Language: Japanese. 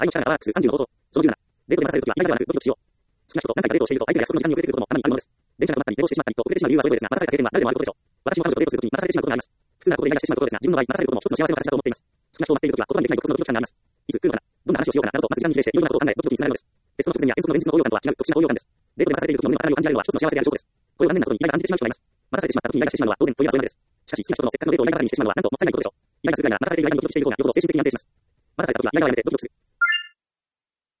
愛の力が数30のこと。その17。デートで待たされるときは意外ではなく、ドキドキしよう。好きな人と何回かデートをしていると相手が約束の時間に遅れてくることもたまにあるものです。電車が止まったり、寝坊してしまったりと遅れてしまう理由はそれぞれですが、待たされた経験は誰でもあることでしょう。私も彼女とデートするときに待たされてしまうことがあります。普通なことでイライラしてしまうことですが、自分の場合、待たされることも一つの幸せの形だと思っています。好きな人を待っているときは言葉にできない独特のドキドキ感があります。いつ来るのかな、どんな話をしようかな、などとまず時間に比例していろいろなことを考え、ドキドキにつながるのです。テストの直前には演奏の前日の高揚感とは違う特殊な高揚感です。デートで待たされているときの胸の高鳴りを感じられるのは一つの幸せである証拠です。これは残念なことにイライラが感じてしまう人がいます。待たされてしまったときにイライラしてしまうのは当然というのはそういうわけです。しかし、好きな人のせっかくのデートをイライラばかりにしてしまうのはなんともったいないことでしょう。イライラするぐらいなら待たされている間にドキドキしていることがよほど精神的に安定します。待たされたときはイライラをやめてドキドキする。